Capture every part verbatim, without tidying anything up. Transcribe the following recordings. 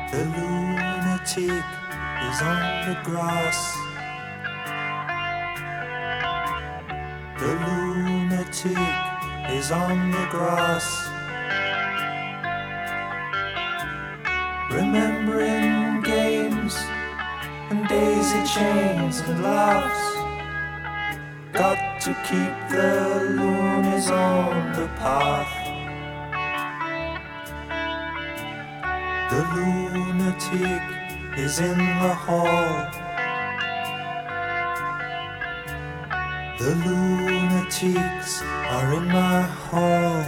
The lunatic is on the grass. The lunatic is on the grass. Remembering games and daisy chains and laughs. Got to keep the loonies on the path. The lunatic is in the hall. The lunatics are in my hall.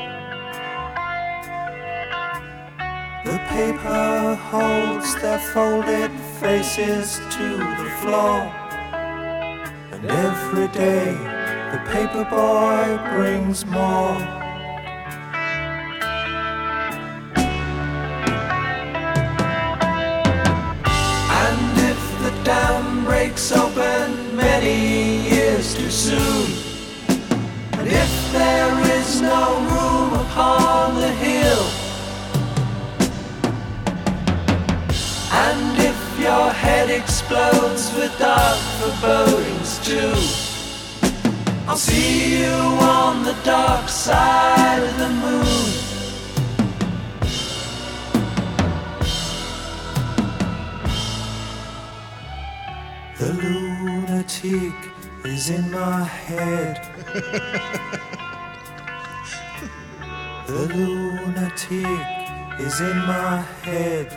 The paper holds their folded faces to the floor. And every day the paper boy brings more. Dam breaks open many years too soon, and if there is no room upon the hill, and if your head explodes with dark forebodings too, I'll see you on the dark side of the moon. The lunatic is in my head. The lunatic is in my head.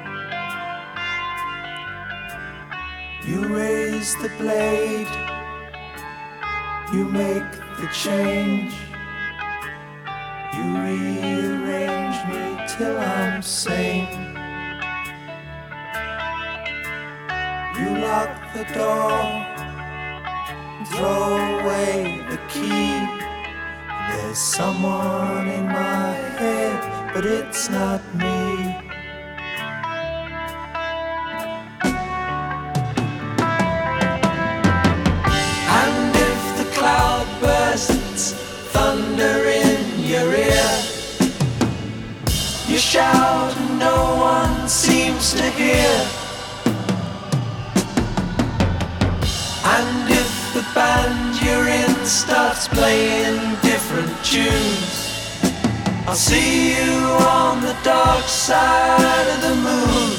You raise the blade, you make the change, you rearrange me till I'm sane. You lock the door, throw away the key. There's someone in my head, but it's not me. And if the cloud bursts thunder in your ear, you shout and no one seems to hear. And if the band you're in starts playing different tunes, I'll see you on the dark side of the moon.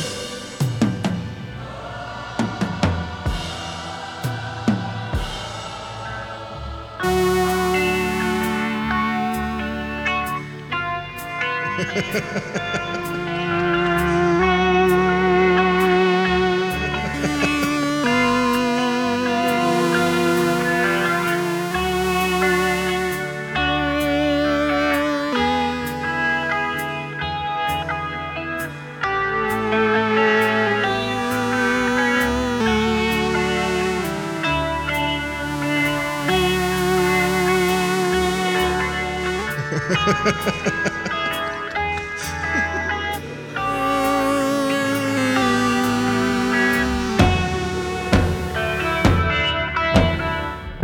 Ha ha ha ha.